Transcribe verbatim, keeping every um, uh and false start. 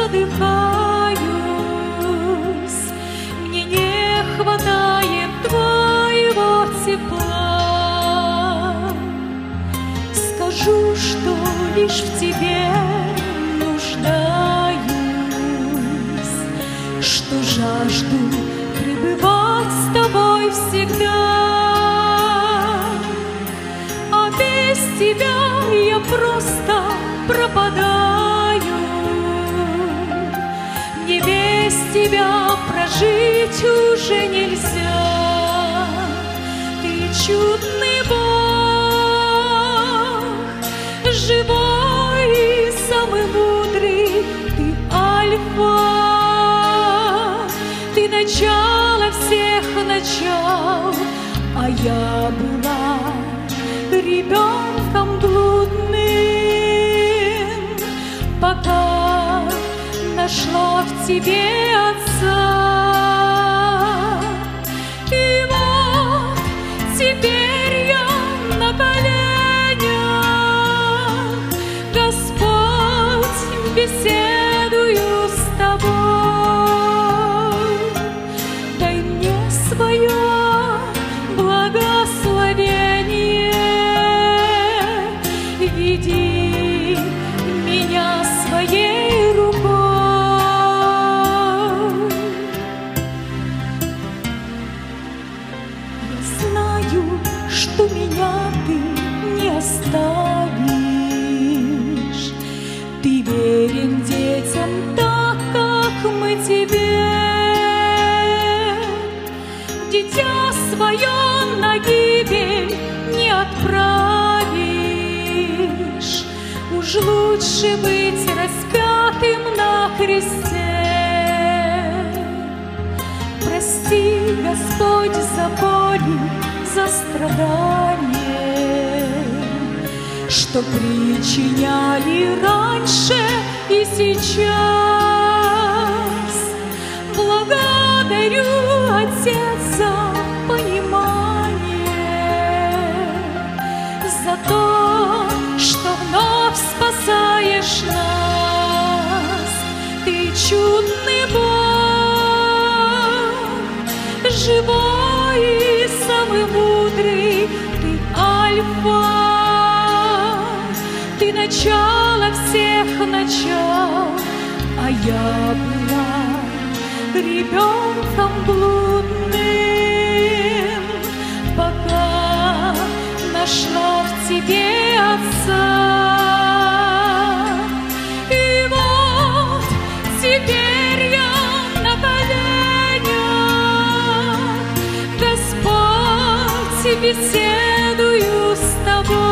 задыхаюсь, мне не хватает твоего тепла. Скажу, что лишь в тебе нуждаюсь, что жажду пребывать с тобой всегда. А без тебя я просто пропадаю. Мне без тебя прожить уже нельзя. Ты чудный Бог, живой и самый мудрый. Ты Альфа, ты начало всех начал. А я была ребенком блудным, пока нашла в тебе Отца. И вот теперь я на коленях, Господь, беседую с тобой. Дай мне свое благословение, веди меня своей рукой. Я знаю, что меня ты не оставишь. Ты верен детям так, как мы тебе. Дитя свое на гибель не отправишь. Уж лучше быть распятым на кресте. Прости, Господь, за боли, за страдания, что причиняли раньше и сейчас. Благодарю, Отец, за понимание, за то, что вновь спасаешь нас. Ты чудный Бог, живой и самый мудрый. Ты Альфа, ты начало всех начал. А я была ребенком блудным, пока нашла в тебе Отца. И вот теперь я на коленях, Господь, беседую с тобой.